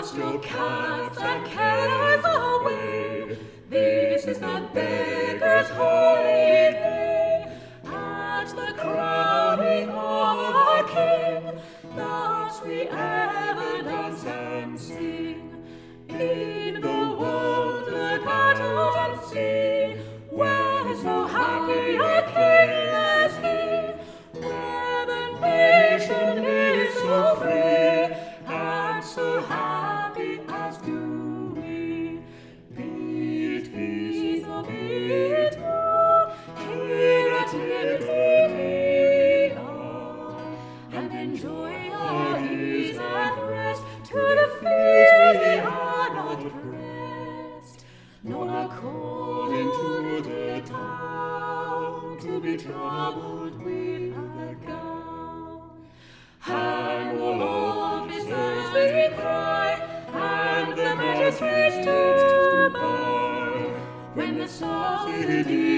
Cast your cares and cares away. This is the beggar's holiday. At the crowning of our King, thus we ever dance and sing. In the world look at out and see, where is so happy a King as he, where the nation is so free, and so happy as do we. Beat, beat, oh, beat, oh, here at liberty we are, and enjoy our ease and rest, to the feast we are not pressed, nor are called into the town, to be troubled with a gown. Hang all officers, we cry, and the magistrates to buy, when the subsidy